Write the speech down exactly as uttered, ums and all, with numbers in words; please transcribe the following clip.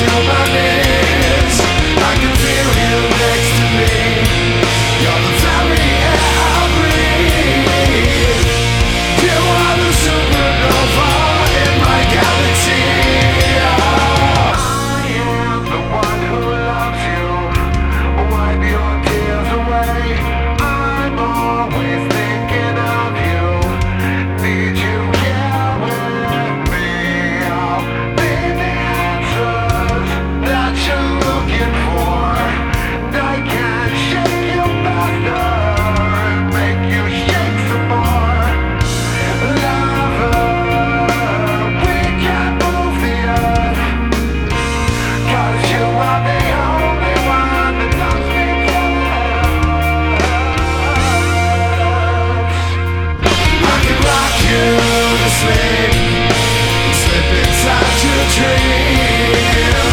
to my knees. I can feel you next to me. You're the very air I breathe. You are the supernova in my galaxy. I am the one who loves you. Wipe your tears away. I'm always thinking of you. Need you here with me. I'll be the answers that you're looking for. I can shake you faster and make you shake some more. Lover, we can move the earth, 'cause you are the only one that loves me first. I can rock you to sleep, slip inside your dreams.